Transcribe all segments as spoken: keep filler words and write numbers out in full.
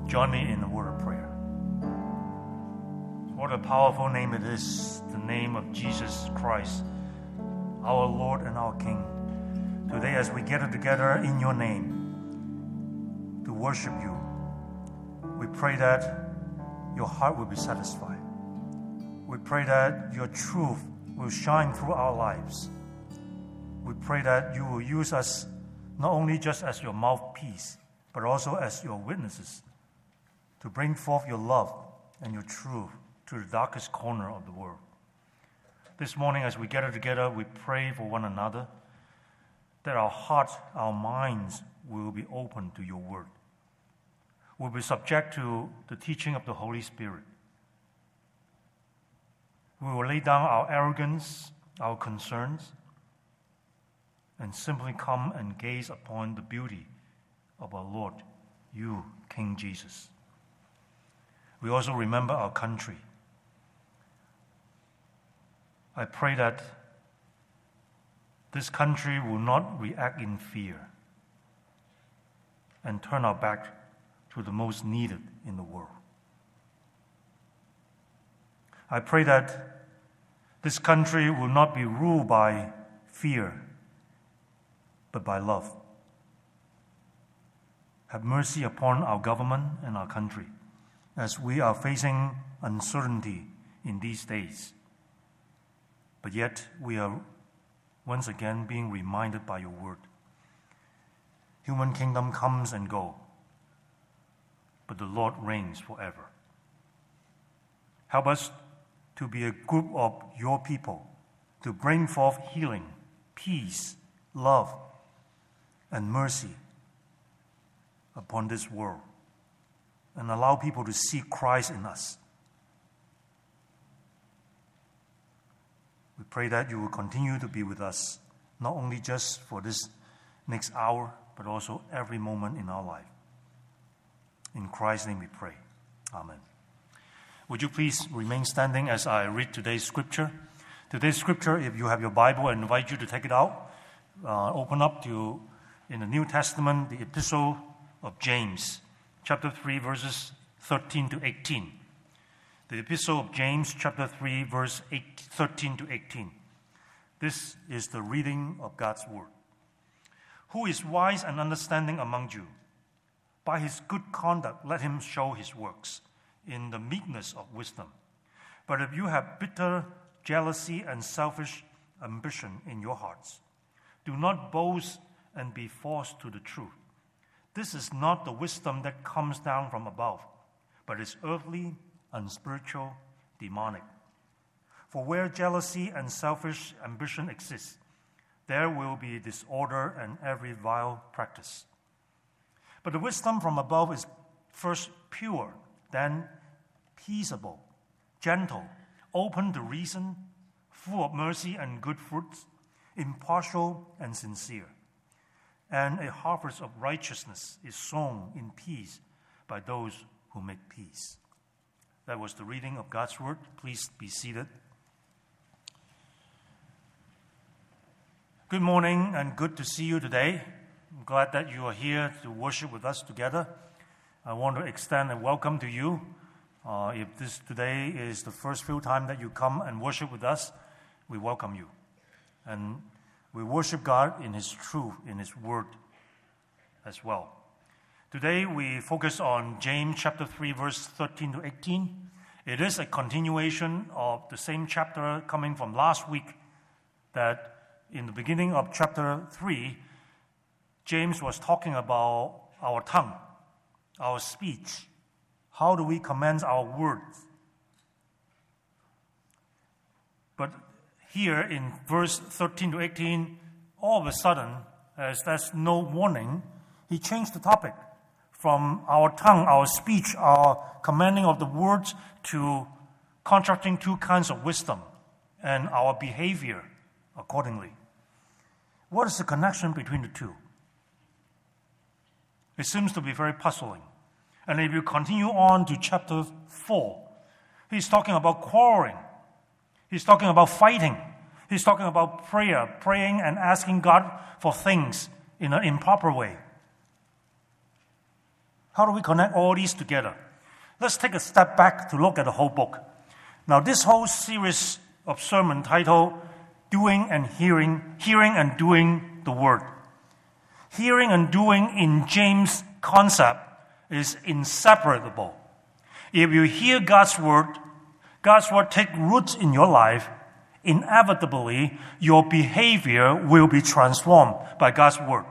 Join me in a word of prayer. What a powerful name it is, the name of Jesus Christ, our Lord and our King. Today, as we gather together in your name to worship you, we pray that your heart will be satisfied. We pray that your truth will shine through our lives. We pray that you will use us not only just as your mouthpiece, but also as your witnesses to bring forth your love and your truth to the darkest corner of the world. This morning, as we gather together, we pray for one another that our hearts, our minds will be open to your word. We'll be subject to the teaching of the Holy Spirit. We will lay down our arrogance, our concerns, and simply come and gaze upon the beauty of our Lord, you, King Jesus. We also remember our country. I pray that this country will not react in fear and turn our back to the most needed in the world. I pray that this country will not be ruled by fear, but by love. Have mercy upon our government and our country as we are facing uncertainty in these days. But yet we are once again being reminded by your word. Human kingdom comes and goes, but the Lord reigns forever. Help us to be a group of your people, to bring forth healing, peace, love, and mercy upon this world, and allow people to see Christ in us. We pray that you will continue to be with us, not only just for this next hour, but also every moment in our life. In Christ's name we pray. Amen. Would you please remain standing as I read today's scripture? Today's scripture, if you have your Bible, I invite you to take it out. Uh, open up to, in the New Testament, the Epistle of James, chapter three, verses thirteen to eighteen. The Epistle of James, chapter three, verse eight, thirteen to eighteen. This is the reading of God's word. Who is wise and understanding among you? By his good conduct, let him show his works in the meekness of wisdom. But if you have bitter jealousy and selfish ambition in your hearts, do not boast and be false to the truth. This is not the wisdom that comes down from above, but is earthly, unspiritual, demonic. For where jealousy and selfish ambition exist, there will be disorder and every vile practice. But the wisdom from above is first pure, then peaceable, gentle, open to reason, full of mercy and good fruits, impartial and sincere. And a harvest of righteousness is sown in peace by those who make peace. That was the reading of God's word. Please be seated. Good morning and good to see you today. I'm glad that you are here to worship with us together. I want to extend a welcome to you. Uh, if this today is the first few time that you come and worship with us, we welcome you. And we worship God in His truth, in His word as well. Today we focus on James chapter three, verse thirteen to eighteen. It is a continuation of the same chapter coming from last week, that in the beginning of chapter three, James was talking about our tongue, our speech. How do we command our words? But here in verse thirteen to eighteen, all of a sudden, as there's no warning, he changed the topic from our tongue, our speech, our commanding of the words, to constructing two kinds of wisdom and our behavior accordingly. What is the connection between the two? It seems to be very puzzling. And if you continue on to chapter four, he's talking about quarreling. He's talking about fighting. He's talking about prayer, praying and asking God for things in an improper way. How do we connect all these together? Let's take a step back to look at the whole book. Now, this whole series of sermon titled Doing and Hearing, Hearing and Doing the Word. Hearing and doing in James' concept is inseparable. If you hear God's word, God's word take roots in your life, inevitably your behavior will be transformed by God's word.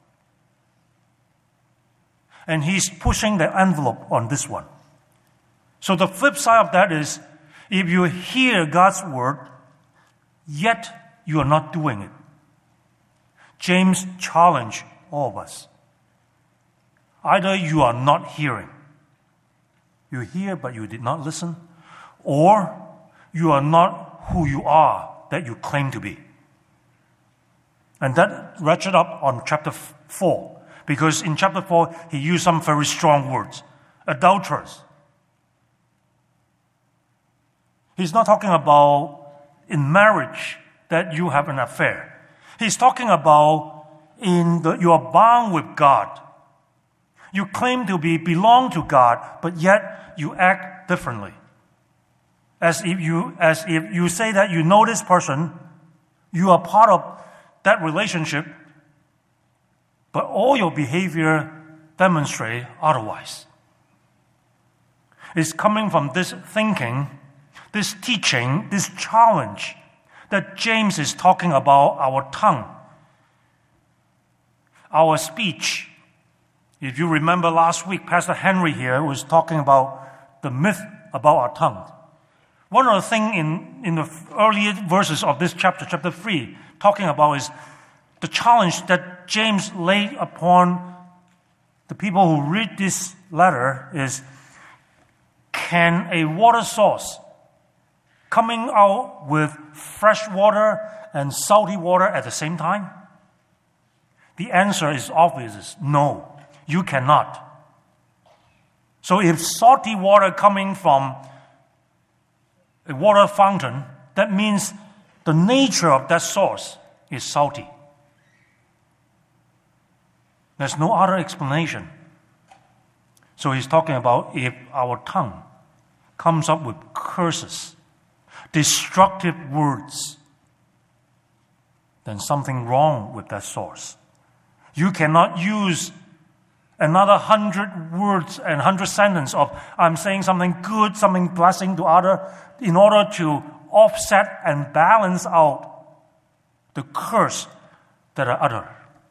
And he's pushing the envelope on this one. So the flip side of that is, if you hear God's word, yet you are not doing it. James challenged all of us. Either you are not hearing, you hear but you did not listen, or you are not who you are that you claim to be. And that ratcheted up on chapter four, because in chapter four he used some very strong words. Adulterers. He's not talking about in marriage that you have an affair. He's talking about in the, you are bound with God. You claim to be belong to God, but yet you act differently. As if you as if you say that you know this person, you are part of that relationship, but all your behavior demonstrates otherwise. It's coming from this thinking, this teaching, this challenge that James is talking about our tongue, our speech. If you remember last week, Pastor Henry here was talking about the myth about our tongue. One of the things in, in the earlier verses of this chapter, chapter three, talking about is the challenge that James laid upon the people who read this letter is, can a water source coming out with fresh water and salty water at the same time? The answer is obvious, is no, you cannot. So if salty water coming from a water fountain, that means the nature of that source is salty. There's no other explanation. So he's talking about if our tongue comes up with curses, destructive words, then something wrong with that source. You cannot use another hundred words and hundred sentences of I'm saying something good, something blessing to other in order to offset and balance out the curse that are uttered.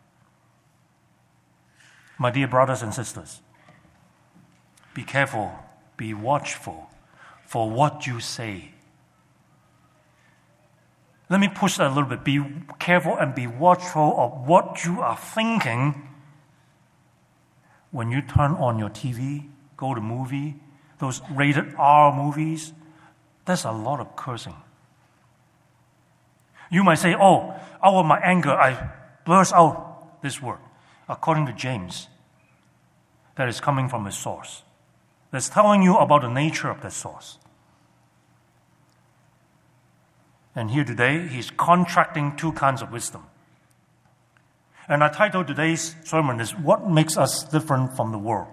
My dear brothers and sisters, be careful, be watchful for what you say. Let me push that a little bit. Be careful and be watchful of what you are thinking when you turn on your T V, go to movie, those rated R movies. There's a lot of cursing. You might say, oh, out of my anger, I burst out this word. According to James, that is coming from a source that's telling you about the nature of that source. And here today, he's contracting two kinds of wisdom. And I titled today's sermon is, What Makes Us Different from the World?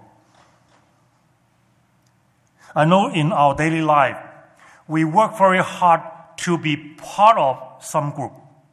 I know in our daily life, we work very hard to be part of some group.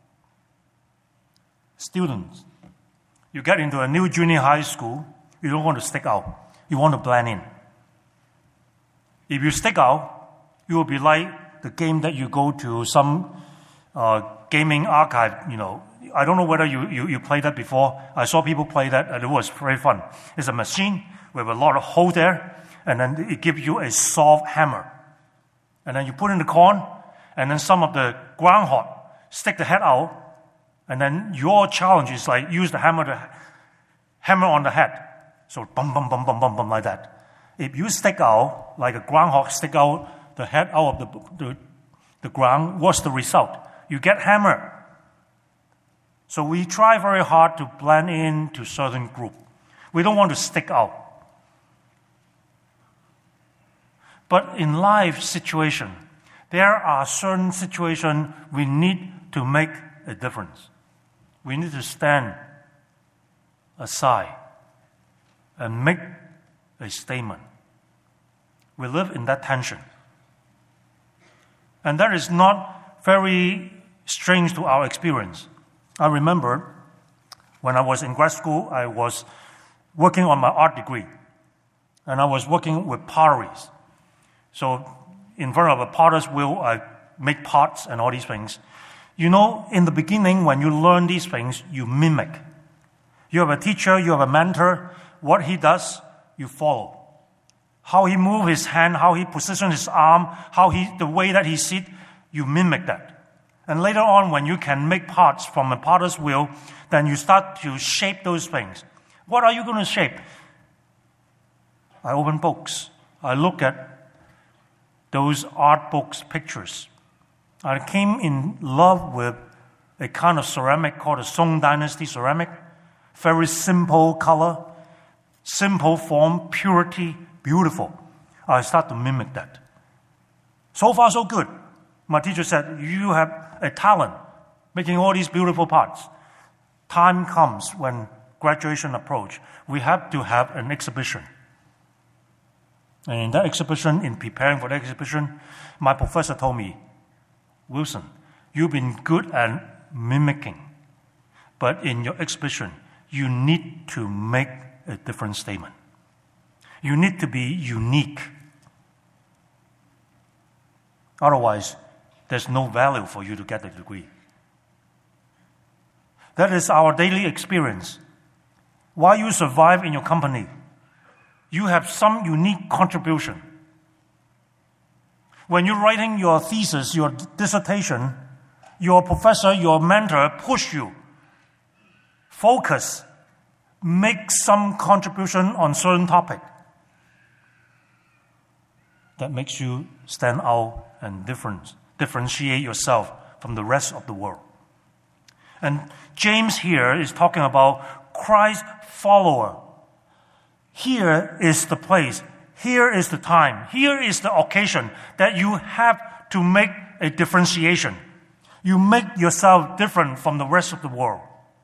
Students, you get into a new junior high school, you don't want to stick out. You want to blend in. If you stick out, you will be like the game that you go to some uh, gaming archive, you know. I don't know whether you, you, you played that before. I saw people play that, and it was very fun. It's a machine with a lot of hole there, and then it gives you a soft hammer. And then you put in the corn, and then some of the groundhog stick the head out, and then your challenge is like use the hammer to hammer on the head. So bum, bum, bum, bum, bum, bum, like that. If you stick out, like a groundhog stick out the head out of the, the, the ground, what's the result? You get hammered. So we try very hard to blend in to certain group. We don't want to stick out. But in life situation, there are certain situations we need to make a difference. We need to stand aside and make a statement. We live in that tension. And that is not very strange to our experience. I remember when I was in grad school, I was working on my art degree. And I was working with potteries. So in front of a potter's wheel, I make pots and all these things. You know, in the beginning, when you learn these things, you mimic. You have a teacher, you have a mentor. What he does, you follow. How he moves his hand, how he positions his arm, how he, the way that he sits, you mimic that. And later on, when you can make parts from a potter's wheel, then you start to shape those things. What are you going to shape? I open books. I look at those art books, pictures. I came in love with a kind of ceramic called the Song Dynasty ceramic. Very simple color, simple form, purity, beautiful. I start to mimic that. So far, so good. My teacher said, you have a talent making all these beautiful parts. Time comes when graduation approach. We have to have an exhibition. And in that exhibition, in preparing for the exhibition, my professor told me, Wilson, you've been good at mimicking, but in your exhibition, you need to make a different statement. You need to be unique. Otherwise, there's no value for you to get a degree. That is our daily experience. While you survive in your company, you have some unique contribution. When you're writing your thesis, your dissertation, your professor, your mentor push you. Focus. Make some contribution on certain topic. That makes you stand out and different, differentiate yourself from the rest of the world. And James here is talking about Christ's follower. Here is the place. Here is the time. Here is the occasion that you have to make a differentiation. You make yourself different from the rest of the world.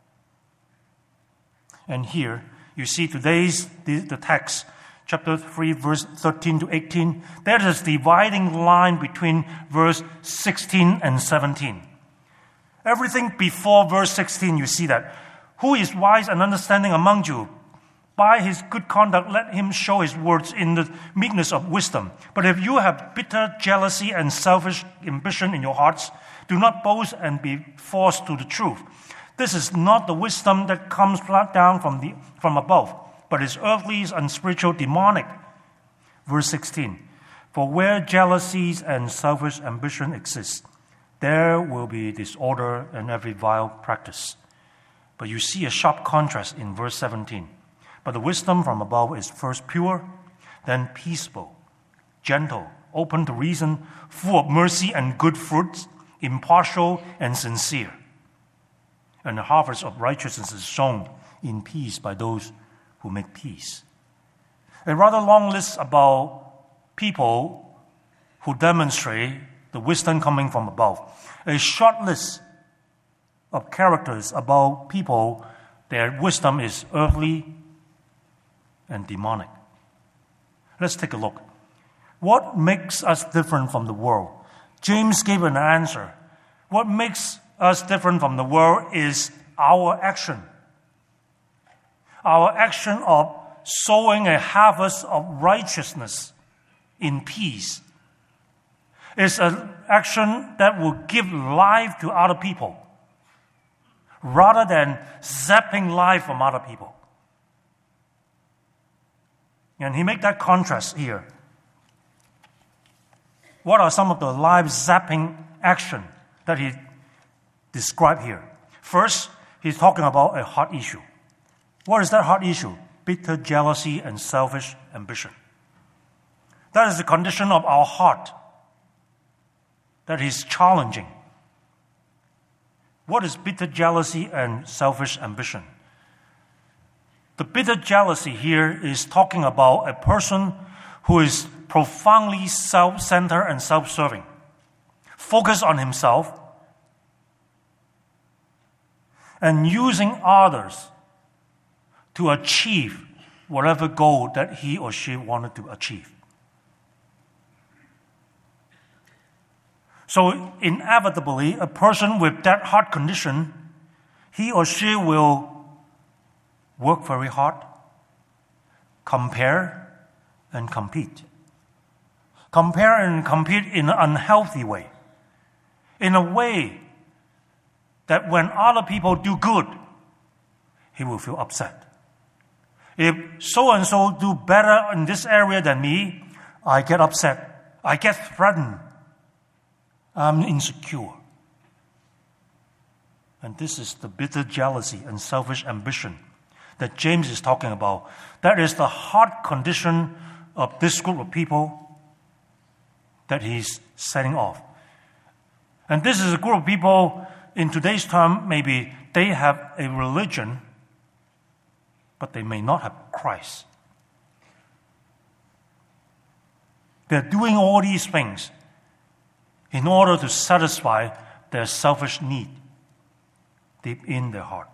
And here, you see today's the, the text, chapter three, verse thirteen to eighteen. There is a dividing line between verse sixteen and seventeen. Everything before verse sixteen, you see that. Who is wise and understanding among you? By his good conduct, let him show his words in the meekness of wisdom. But if you have bitter jealousy and selfish ambition in your hearts, do not boast and be forced to the truth. This is not the wisdom that comes down from, the, from above, but is earthly, unspiritual, demonic. Verse sixteen, for where jealousies and selfish ambition exist, there will be disorder and every vile practice. But you see a sharp contrast in verse seventeen. But the wisdom from above is first pure, then peaceable, gentle, open to reason, full of mercy and good fruits, impartial and sincere. And the harvest of righteousness is sown in peace by those who make peace. A rather long list about people who demonstrate the wisdom coming from above. A short list of characters about people, their wisdom is earthly and demonic. Let's take a look. What makes us different from the world? James gave an answer. What makes us different from the world is our action. Our action of sowing a harvest of righteousness in peace. It's an action that will give life to other people rather than zapping life from other people. And he made that contrast here. What are some of the life-zapping action that he described here? First, he's talking about a hot issue. What is that hot issue? Bitter jealousy and selfish ambition. That is the condition of our heart that is challenging. What is bitter jealousy and selfish ambition? The bitter jealousy here is talking about a person who is profoundly self-centered and self-serving, focused on himself, and using others to achieve whatever goal that he or she wanted to achieve. So inevitably, a person with that heart condition, he or she will work very hard, compare and compete. Compare and compete in an unhealthy way. In a way that when other people do good, he will feel upset. If so-and-so do better in this area than me, I get upset. I get threatened. I'm insecure. And this is the bitter jealousy and selfish ambition that James is talking about. That is the heart condition of this group of people that he's setting off. And this is a group of people, in today's term, maybe they have a religion, but they may not have Christ. They're doing all these things in order to satisfy their selfish need deep in their heart.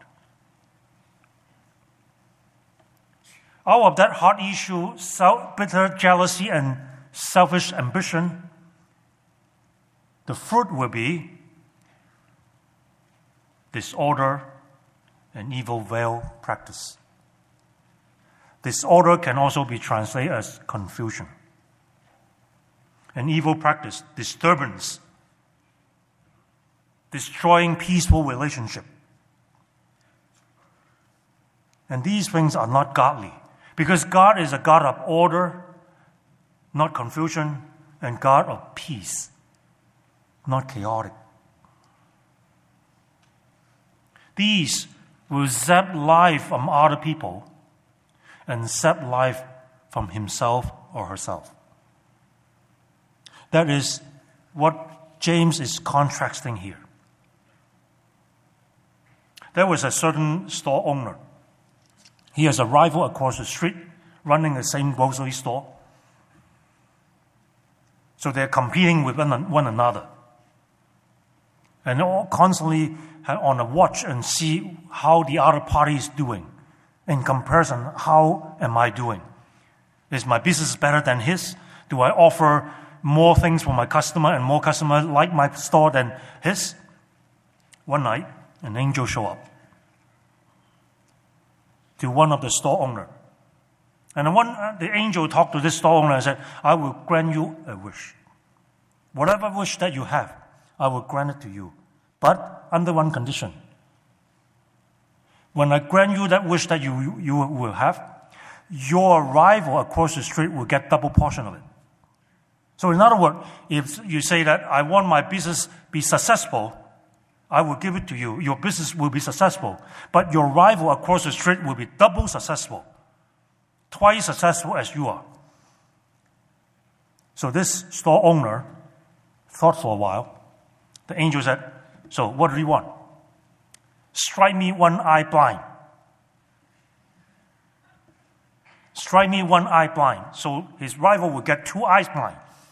Out of that heart issue, self, bitter jealousy and selfish ambition, the fruit will be disorder and evil veil practice. Disorder can also be translated as confusion. An evil practice, disturbance, destroying peaceful relationship. And these things are not godly, because God is a God of order, not confusion, and God of peace, not chaotic. These will zap life from other people and zap life from himself or herself. That is what James is contrasting here. There was a certain store owner. He has a rival across the street running the same grocery store. So they're competing with one another. And they're all constantly on a watch and see how the other party is doing. In comparison, how am I doing? Is my business better than his? Do I offer more things for my customer and more customers like my store than his? One night, an angel showed up to one of the store owner. And one, the angel talked to this store owner and said, I will grant you a wish. Whatever wish that you have, I will grant it to you. But under one condition. When I grant you that wish that you, you will have, your rival across the street will get double portion of it. So in other words, if you say that I want my business be successful, I will give it to you. Your business will be successful. But your rival across the street will be double successful. Twice successful as you are. So this store owner thought for a while. The angel said, so what do you want? Strike me one eye blind. Strike me one eye blind. So his rival will get two eyes blind.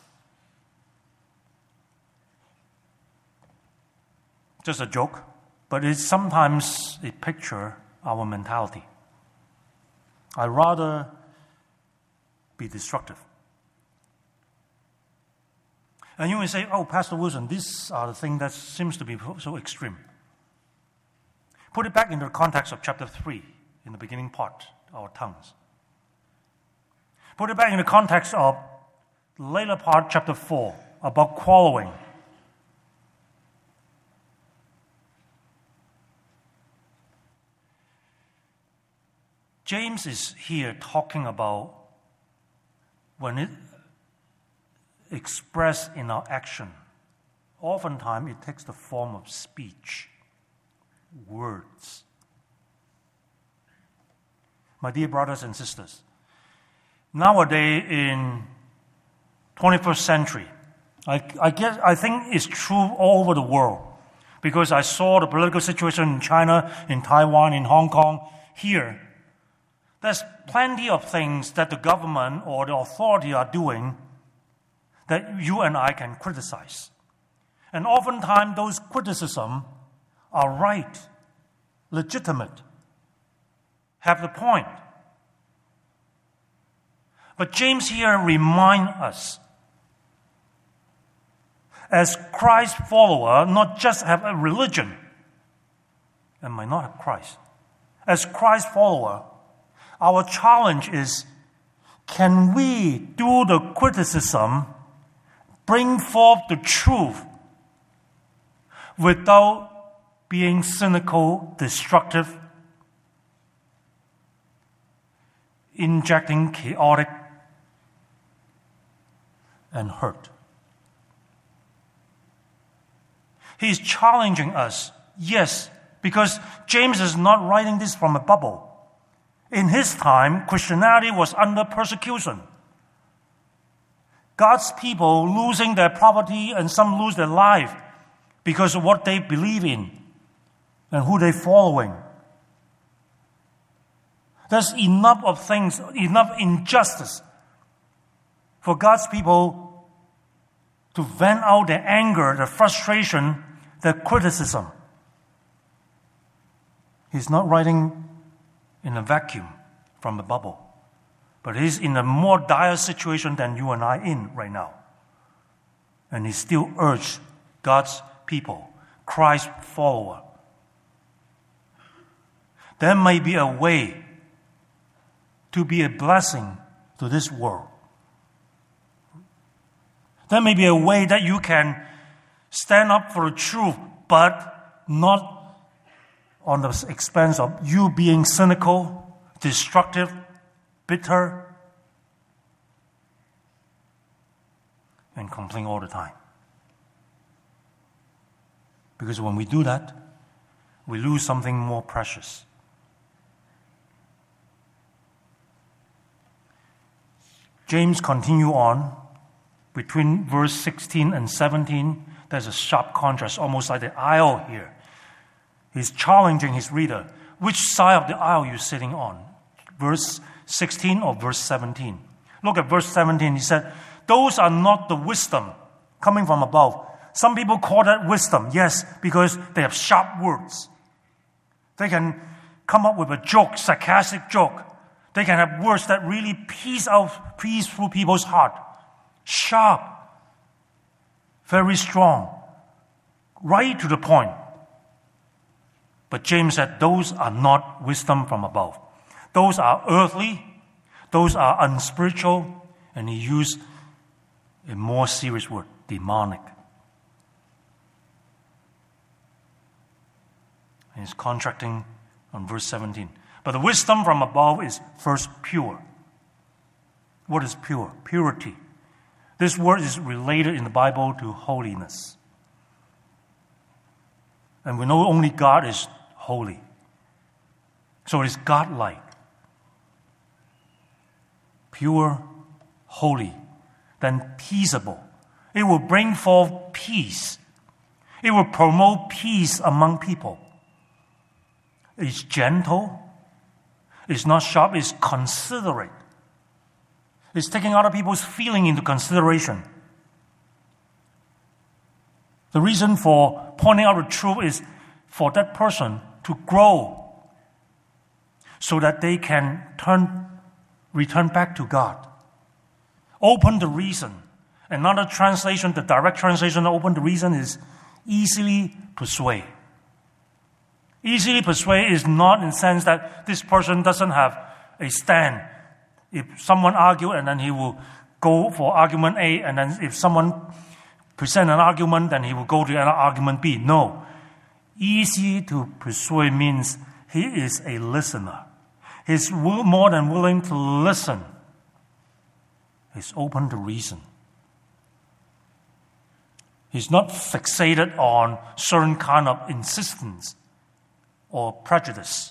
Just a joke, but it's sometimes a picture our mentality. I'd rather be destructive. And you may say, oh, Pastor Wilson, these are the things that seems to be so extreme. Put it back into the context of chapter three, in the beginning part, our tongues. Put it back in the context of the later part, chapter four, about quarreling. James is here talking about when it expressed in our action. Oftentimes it takes the form of speech, words. My dear brothers and sisters, nowadays in twenty-first century, I, I guess I think it's true all over the world, because I saw the political situation in China, in Taiwan, in Hong Kong, here. There's plenty of things that the government or the authority are doing that you and I can criticize. And oftentimes those criticisms are right, legitimate, have the point. But James here reminds us, as Christ follower, not just have a religion and might not have Christ. As Christ follower, our challenge is, can we do the criticism, bring forth the truth without being cynical, destructive, injecting chaotic and hurt? He's challenging us, yes, because James is not writing this from a bubble. In his time, Christianity was under persecution. God's people losing their property and some lose their life because of what they believe in and who they're following. There's enough of things, enough injustice for God's people to vent out their anger, their frustration, their criticism. He's not writing in a vacuum from a bubble, but he's in a more dire situation than you and I in right now. And he still urged God's people, Christ's follower. There may be a way to be a blessing to this world. There may be a way that you can stand up for the truth, but not on the expense of you being cynical, destructive, bitter, and complain all the time. Because when we do that, we lose something more precious. James continue on between verse sixteen and seventeen. There's a sharp contrast, almost like the aisle here. He's challenging his reader. Which side of the aisle are you sitting on? Verse sixteen or verse seventeen? Look at verse seventeen. He said, those are not the wisdom coming from above. Some people call that wisdom, yes, because they have sharp words. They can come up with a joke, sarcastic joke. They can have words that really pierce out, pierce through people's heart. Sharp, very strong, right to the point. But James said, those are not wisdom from above. Those are earthly, those are unspiritual, and he used a more serious word, demonic. And he's contracting on verse seventeen. But the wisdom from above is first pure. What is pure? Purity. This word is related in the Bible to holiness. And we know only God is holy. So it is God-like. Pure, holy, then peaceable. It will bring forth peace. It will promote peace among people. It's gentle. It's not sharp. It's considerate. It's taking other people's feeling into consideration. The reason for pointing out the truth is for that person to grow so that they can turn, return back to God. Open the reason. Another translation, the direct translation of open the reason is easily persuade. Easily persuade is not in the sense that this person doesn't have a stand. If someone argues and then he will go for argument A, and then if someone presents an argument, then he will go to another argument B. No. Easy to persuade means he is a listener. He's more than willing to listen. He's open to reason. He's not fixated on certain kind of insistence or prejudice.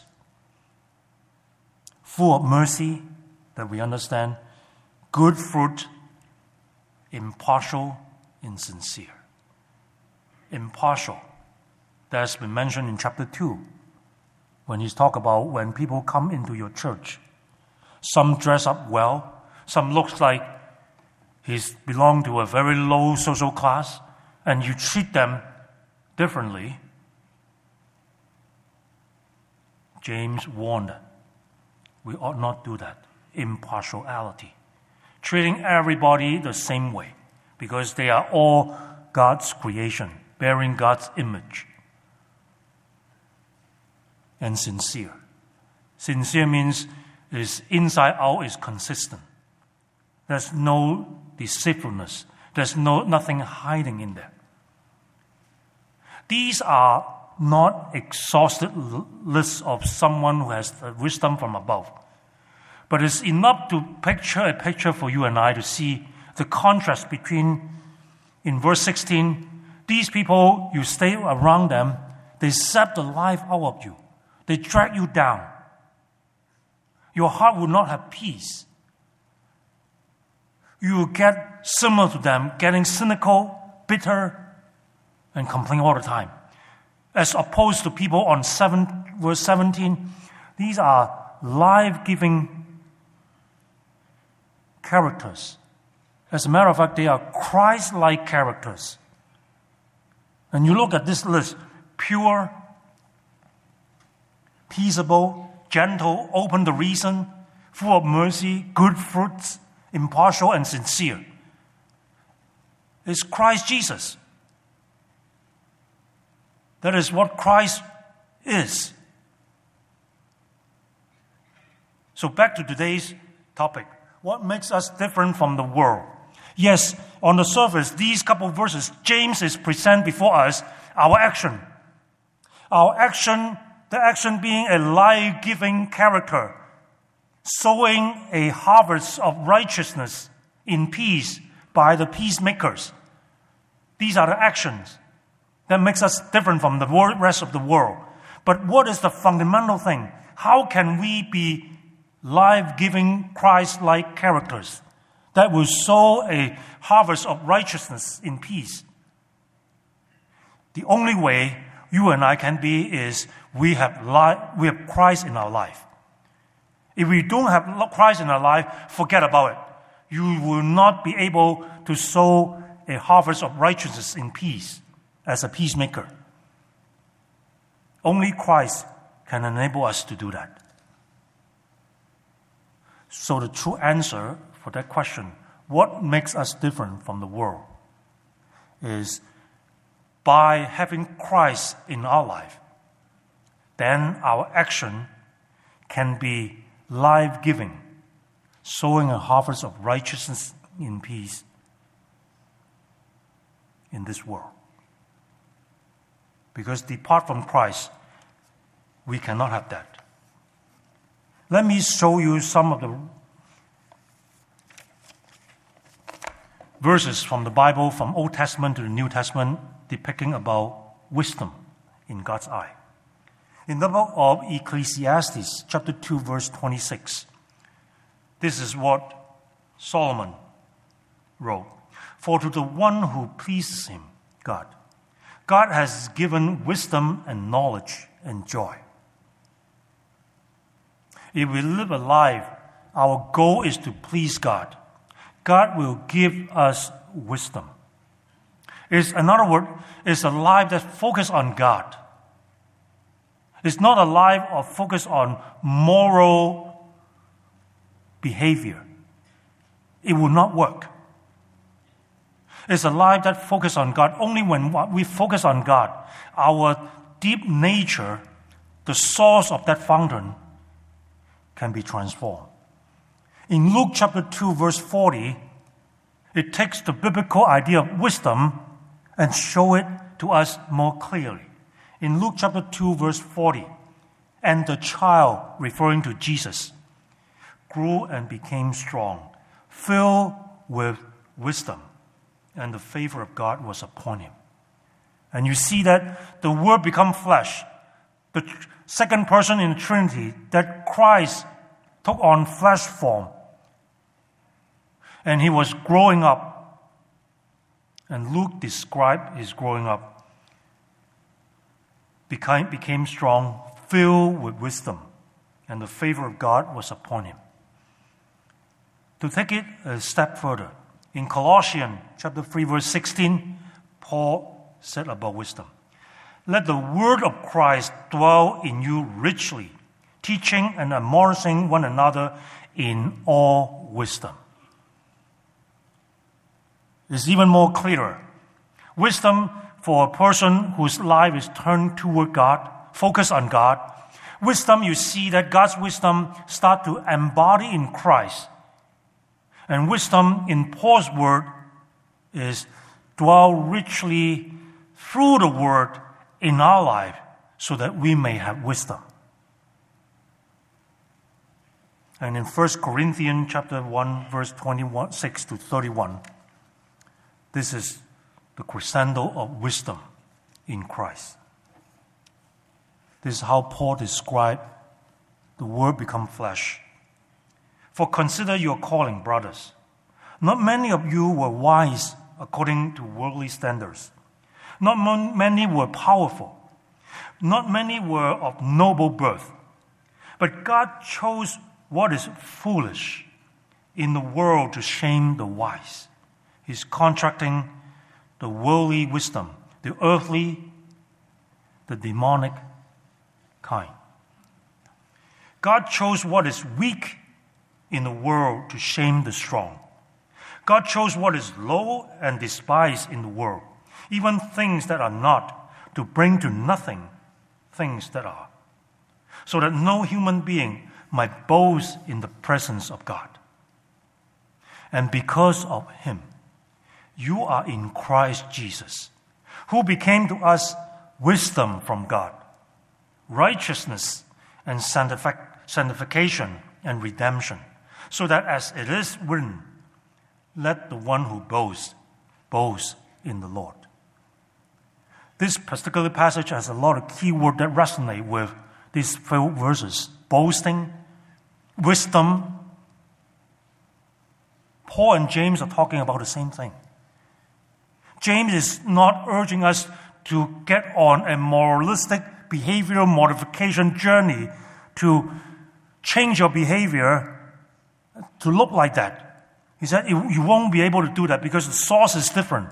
Full of mercy, that we understand, good fruit, impartial, insincere. Impartial. That's been mentioned in chapter two, when he's talk about when people come into your church. Some dress up well, some looks like he's belong to a very low social class, and you treat them differently. James warned we ought not do that. Impartiality. treating everybody the same way, because they are all God's creation, bearing God's image. And sincere. Sincere means is inside out is consistent. There's no deceitfulness. There's no nothing hiding in there. These are not exhausted lists of someone who has wisdom from above. But it's enough to picture a picture for you and I to see the contrast between, in verse sixteen, these people, you stay around them, they sap the life out of you. They drag you down. Your heart will not have peace. You will get similar to them, getting cynical, bitter, and complain all the time. As opposed to people on seven, verse seventeen, these are life-giving characters. As a matter of fact, they are Christ-like characters. And you look at this list, pure, peaceable, gentle, open to reason, full of mercy, good fruits, impartial and sincere. It's Christ Jesus. That is what Christ is. So back to today's topic. What makes us different from the world? Yes, on the surface, these couple of verses, James is present before us our action. Our action, the action being a life-giving character, sowing a harvest of righteousness in peace by the peacemakers. These are the actions that makes us different from the rest of the world. But what is the fundamental thing? How can we be life-giving, Christ-like characters that will sow a harvest of righteousness in peace? The only way you and I can be is we have li- we have Christ in our life. If we don't have Christ in our life, forget about it. You will not be able to sow a harvest of righteousness in peace as a peacemaker. Only Christ can enable us to do that. So the true answer for that question, what makes us different from the world, is by having Christ in our life, then our action can be life-giving, sowing a harvest of righteousness in peace in this world. Because apart from Christ, we cannot have that. Let me show you some of the verses from the Bible, from Old Testament to the New Testament, depicting about wisdom in God's eye. In the book of Ecclesiastes, chapter two, verse twenty-six, this is what Solomon wrote. For to the one who pleases him, God, God has given wisdom and knowledge and joy. If we live a life, our goal is to please God. God will give us wisdom. It's, in other words, it's a life that focuses on God. It's not a life of focus on moral behavior. It will not work. It's a life that focuses on God. Only when we focus on God, our deep nature, the source of that fountain, can be transformed. In Luke chapter two, verse forty, it takes the biblical idea of wisdom and show it to us more clearly. In Luke chapter two, verse forty, and the child, referring to Jesus, grew and became strong, filled with wisdom, and the favor of God was upon him. And you see that the Word become flesh. The second person in the Trinity, that Christ took on flesh form. And he was growing up. And Luke described his growing up. Became, became strong, filled with wisdom, and the favor of God was upon him. To take it a step further, in Colossians chapter three, verse sixteen, Paul said about wisdom, let the word of Christ dwell in you richly, teaching and admonishing one another in all wisdom. is even more clearer. Wisdom for a person whose life is turned toward God, focused on God. Wisdom, you see that God's wisdom start to embody in Christ. And wisdom in Paul's word is dwell richly through the word in our life so that we may have wisdom. And in First Corinthians chapter one, verse twenty-six to thirty-one, this is the crescendo of wisdom in Christ. This is how Paul described the Word become flesh. For consider your calling, brothers. Not many of you were wise according to worldly standards. Not many were powerful. Not many were of noble birth. But God chose what is foolish in the world to shame the wise. He's contracting the worldly wisdom, the earthly, the demonic kind. God chose what is weak in the world to shame the strong. God chose what is low and despised in the world, even things that are not, to bring to nothing things that are, so that no human being might boast in the presence of God. And because of him, you are in Christ Jesus, who became to us wisdom from God, righteousness and sanctific- sanctification and redemption, so that as it is written, let the one who boasts, boast in the Lord. This particular passage has a lot of key words that resonate with these few verses. Boasting, wisdom. Paul and James are talking about the same thing. James is not urging us to get on a moralistic behavioral modification journey to change your behavior to look like that. He said you won't be able to do that because the source is different.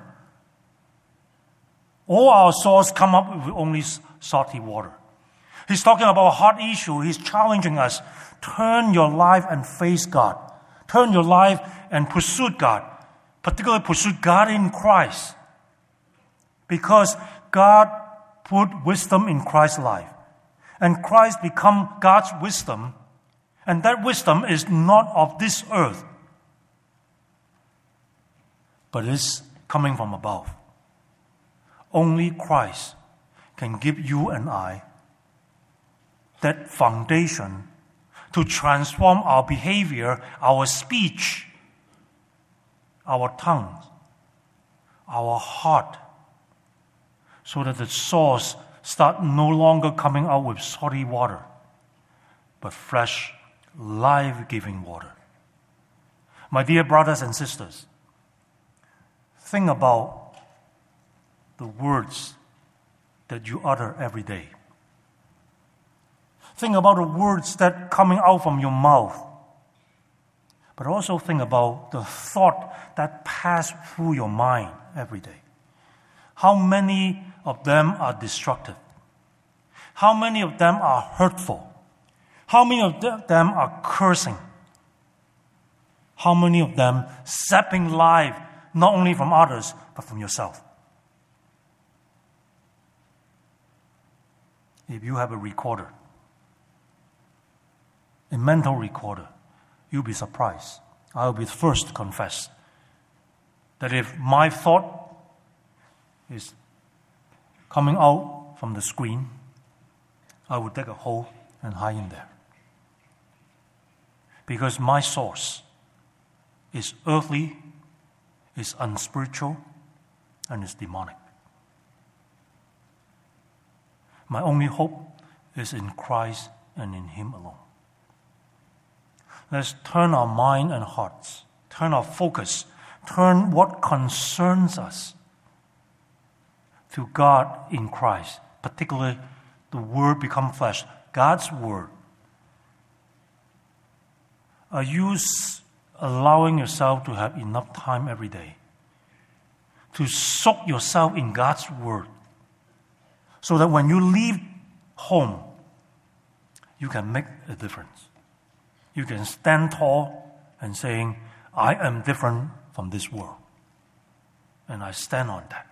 All our source come up with only salty water. He's talking about a hard issue. He's challenging us. Turn your life and face God. Turn your life and pursue God. Particularly pursue God in Christ. Because God put wisdom in Christ's life. And Christ become God's wisdom. And that wisdom is not of this earth, but is coming from above. Only Christ can give you and I that foundation to transform our behavior, our speech, our tongues, our heart, so that the source start no longer coming out with salty water, but fresh, life-giving water. My dear brothers and sisters, think about the words that you utter every day. Think about the words that are coming out from your mouth. But also think about the thought that pass through your mind every day. How many of them are destructive? How many of them are hurtful? How many of them are cursing? How many of them sapping life, not only from others, but from yourself? If you have a recorder, a mental recorder, you'll be surprised. I'll be the first to confess that if my thought is coming out from the screen, I would dig a hole and hide in there. Because my source is earthly, is unspiritual, and is demonic. My only hope is in Christ and in Him alone. Let's turn our mind and hearts, turn our focus, turn what concerns us to God in Christ, particularly the Word become flesh, God's Word. Are you allowing yourself to have enough time every day to soak yourself in God's Word so that when you leave home, you can make a difference? You can stand tall and saying, I am different from this world. And I stand on that.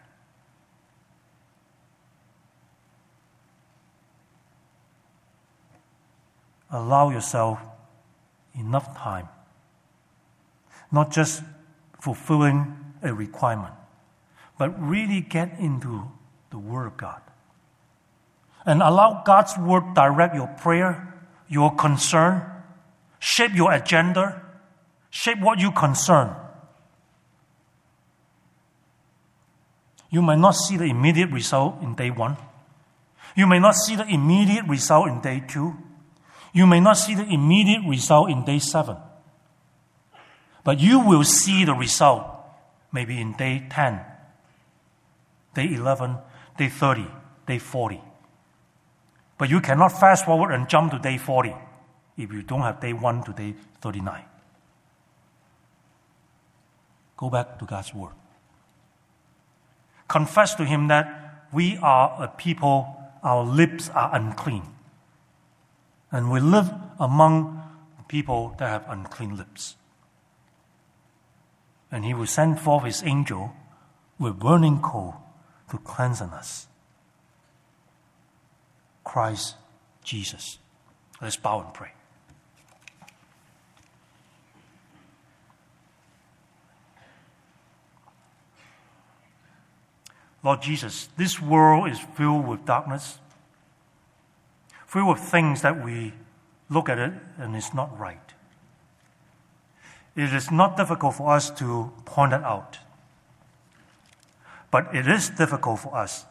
Allow yourself enough time, not just fulfilling a requirement, but really get into the Word of God. And allow God's Word direct your prayer, your concern, shape your agenda, shape what you concern. You may not see the immediate result in day one. You may not see the immediate result in day two. You may not see the immediate result in day seven. But you will see the result maybe in day ten, day eleven, day thirty, day forty. But you cannot fast forward and jump to day forty if you don't have day one to day thirty-nine. Go back to God's Word. Confess to Him that we are a people, our lips are unclean. And we live among people that have unclean lips. And He will send forth His angel with burning coal to cleanse us. Christ Jesus. Let's bow and pray. Lord Jesus, this world is filled with darkness, filled with things that we look at it and it's not right. It is not difficult for us to point it out, but it is difficult for us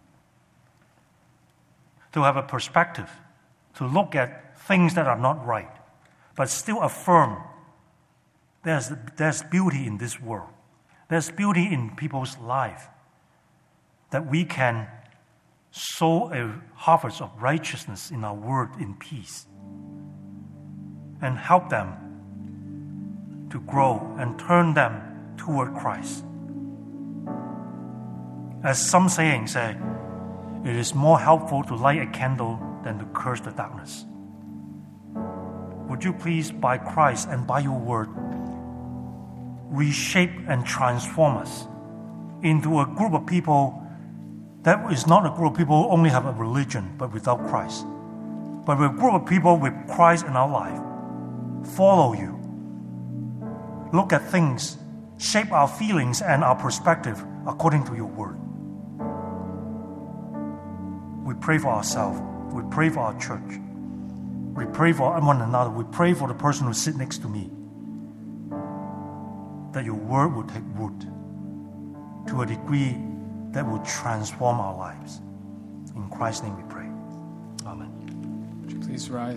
to have a perspective, to look at things that are not right, but still affirm there's, there's beauty in this world. There's beauty in people's life, that we can sow a harvest of righteousness in our word in peace and help them to grow and turn them toward Christ. As some sayings say, it is more helpful to light a candle than to curse the darkness. Would you please, by Christ and by your word, reshape and transform us into a group of people that is not a group of people who only have a religion but without Christ, but we're a group of people with Christ in our life. Follow you. Look at things, shape our feelings and our perspective according to your word. We pray for ourselves. We pray for our church. We pray for one another. We pray for the person who sits next to me, that your word will take root to a degree that will transform our lives. In Christ's name we pray. Amen. Would you please rise?